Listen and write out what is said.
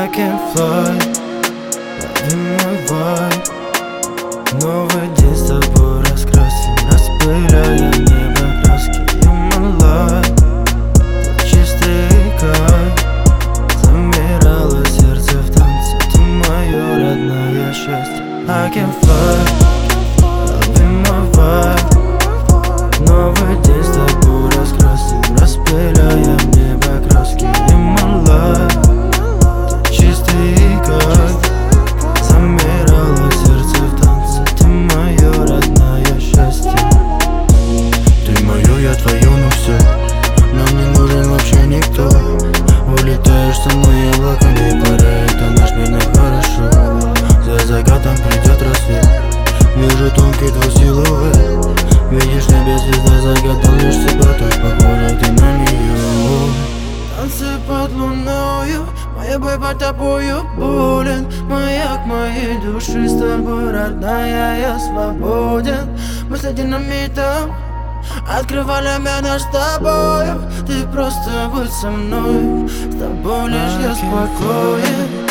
can fly, лови мой вайб. Новый день с тобой раскрасим, распыляя небо краски. You my light, ты чистый кайф. Замирало сердце в танце, ты мое родное счастье. I can fly, лови мой вайб. Новый день с тобой раскрасим, распыляя небо краски. You my light, ты чистый кайф. Замирало сердце в танце, ты мое родное счастье. Ты мое, я твое, но все. Нам не нужен вообще никто. Улетаешь со мной облаками, пора, это наш мир на хорошо. За закатом придет рассвет, вижу тонкий твой силуэт. Видишь, небе звезда, загадал лишь себя, той похожа ты на нее. Танцы под луною, моя бой под тобою болен. Маяк моей души с тобой, родная, я свободен. Мы с динамитом открывали меня с тобою. Ты просто будь со мной, с тобой лишь я спокоен.